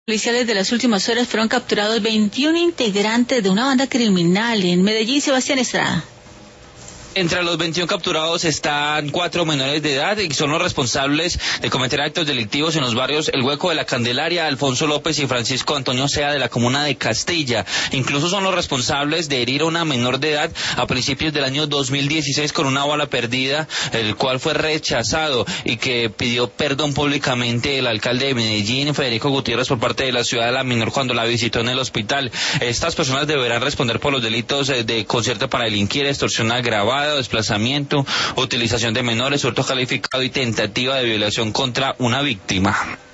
Policiales de las últimas horas fueron capturados 21 integrantes de una banda criminal en Medellín. Sebastián Estrada. Entre los 21 capturados están 4 menores de edad y son los responsables de cometer actos delictivos en los barrios El Hueco de la Candelaria, Alfonso López y Francisco Antonio Sea de la comuna de Castilla. Incluso son los responsables de herir a una menor de edad a principios del año 2016 con una bala perdida, el cual fue rechazado y que pidió perdón públicamente el alcalde de Medellín, Federico Gutiérrez, por parte de la ciudad de la menor cuando la visitó en el hospital. Estas personas deberán responder por los delitos de concierto para delinquir, extorsión agravada, desplazamiento, utilización de menores, hurto calificado y tentativa de violación contra una víctima.